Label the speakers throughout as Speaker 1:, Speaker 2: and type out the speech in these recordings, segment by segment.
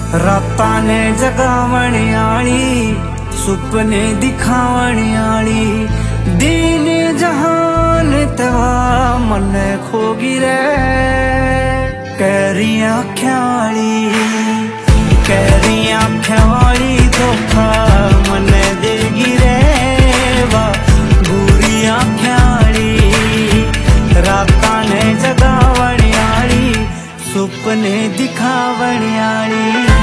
Speaker 1: रातां ने जगावण आली, सुपने दिखावण आली, दीन जहान तवा मन खोगी रे। कहरी आँख्यां वाली धोखा मन देगी रे वा। बुरी आँख्यां वाली रातां ने जगावण आली, सुपने दिखावण आली।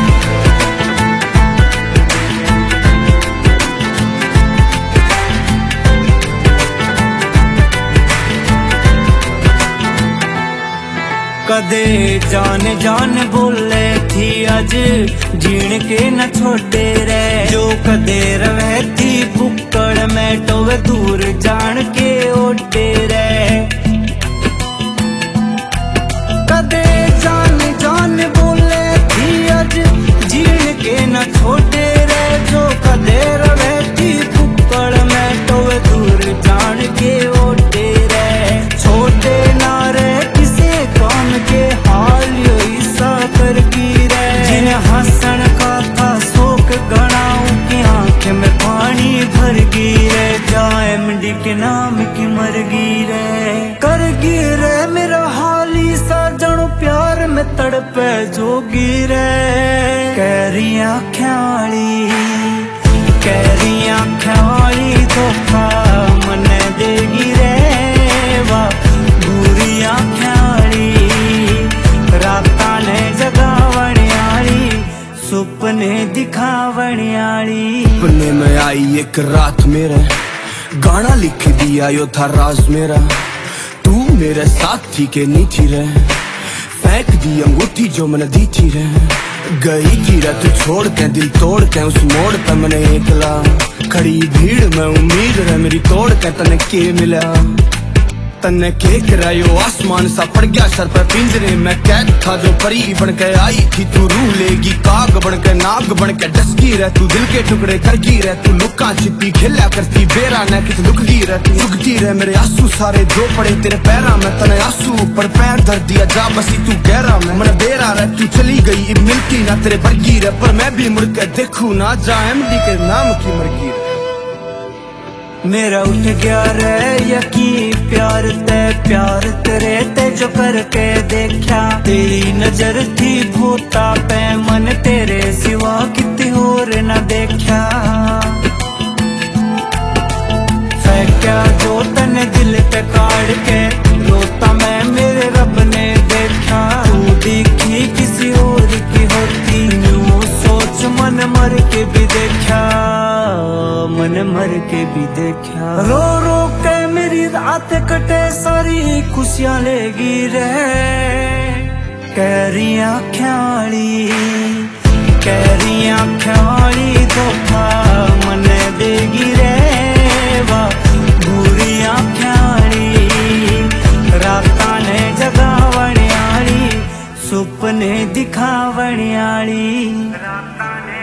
Speaker 1: कदे जान जान बोले थी अज जीण के न छोटे रे। जो कदे रवे थी बुक्कड़ में टोवे दूर जान के ओटे रे। कदे जान जान बोले थी अज जीण के न छोटे रे। जो कदे रवे थी बुक्कड़ में टोवे दूर जान के ओटे रे। छोटे ना रे के हाल ऐसा कर की रे। जिन हसन का था शोक गणाऊं की आंख में पानी भर गई रे। जाएमडी के नाम की मर गई रे। कर गी रे मेरा हाली सा जणो प्यार में तड़पे जोगी रे। कहरी आँख्यां वाली धोखा मन देगी रे वा। बुरी आँख्यां रातां ने जगावण आली, सुपने दिखावण आली।
Speaker 2: सपने में आई एक रात मेरे, गाना लिख दिया यो था राज मेरा। तू मेरे साथी के नीची रे, फेंक दी अंगूठी जो मैंने दी थी रे। गई थी रे तू छोड़ के दिल तोड़ के, उस मोड़ पे मैंने एकला खड़ी भीड़ में उम्मीद रे मेरी तोड़ के। तने के मिला तन्ने के करायो आसमान सा पड़ गया सर पर पिंजरे में कैद था जो परी बन के आई थी। तू रूह लेगी काग बन के नाग बन के डसकी रह। तू दिल के टुकड़े करगी रह। तू लुका छिपी खेला करती बेरा न कित लुकदी रह। तू रुकती रह मेरे आंसू सारे जो पड़े तेरे पैरा में। तने आंसू ऊपर पैर धर दिया जा बसी तू गहरा में। मन बेरा रह तू चली गई अब मिलती ना तेरे बरगी रह। पर मैं भी मुड़ के देखू ना जा एमडी के नाम की मरगी रह।
Speaker 1: मेरा उठ गया रे यकीन प्यार तेरे ते जो करके देखा। तेरी नजर थी भूता पे मन तेरे सिवा किसी और न देखा। फेंका जो तने दिल पे काट के रोता मैं मेरे रब ने देखा। तू दिखी किसी और की होती यूं सोच मन मर के भी देखा। मन मर के भी देखा। रो रो के मेरी रात कटे सारी खुशियां लेगी रे। कहरी आँख्यां वाली धोखा मन देगी रे वा। बुरी आँख्यां वाली रातां ने जगावण आली, सुपने दिखावण आली।